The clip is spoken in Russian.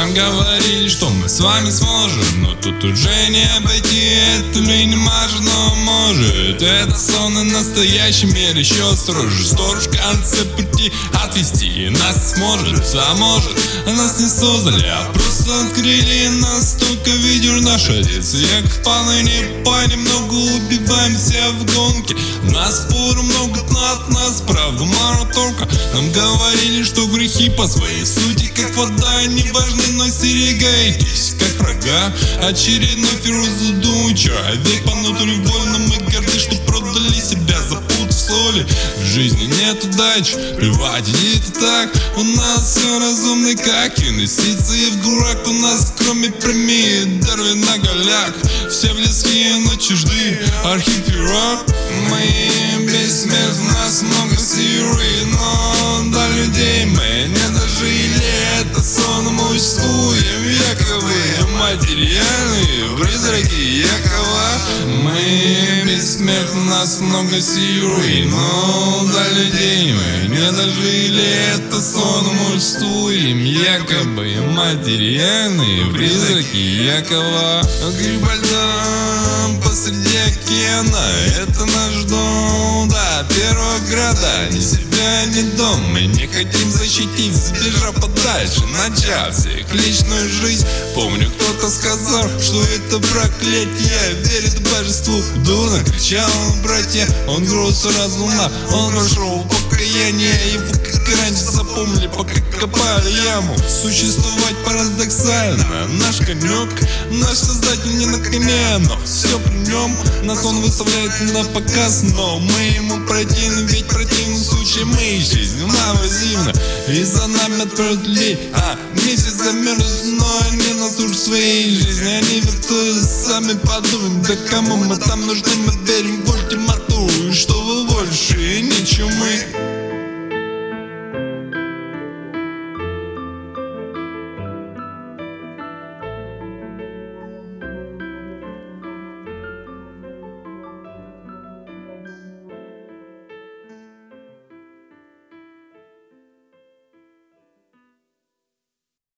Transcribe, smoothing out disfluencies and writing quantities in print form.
Нам говорили, что мы с вами сможем, но тут уже не обойти, это ли не можно, может. Это сон, и настоящий мир еще строже. Сторож в конце пути отвести нас сможет, а может. А нас не создали, а просто открыли нас. Только видишь наш отец, я как поныне понемногу убиваемся в гонке. Нас пору много от нас, правда мало только. Нам говорили, что грехи по своей сути как вода не важны, но остерегайтесь как врага. Очередной Фирус Дудун, человек по натуре вольным и горды, что продали себя за путь в соли. В жизни нет удач, плевать, идите так. У нас все разумно, как инвестиции в гурак. У нас кроме премии Дарвина голяк. Все близкие, но чужды, архипелаг. Мы бессмертны, нас много силы, но до людей мы не дожили. Это сон, мы существуем, якобы материальные призраки, якобы. Мы бессмертны, нас много силы, но до людей мы не дожили. Это сон, мы существуем, якобы материальные призраки, якобы. Грибальдам посреди океана, это наш дом, да, первого града. Ни себя, ни дом, мы не хотим защитить, сбежав подальше, начав всех личную жизнь. Помню, кто-то сказал, что это проклятие, верит божеству. Дурно кричал он, братья, он груз разума, он прошел покаяние. Его как раньше запомнили, пока копали яму. Существовать парадоксально, наш конек, наш создатель не на коне, но все при нем. Нас он выставляет на показ, но мы ему противны, ведь в противном случае мы жизнь навозивна. И за нами отправили, месяц замерз, но они нас уж в своей жизни. Они вертуют, сами подумаем, да кому мы там нужны, мы верим в ультиматуру.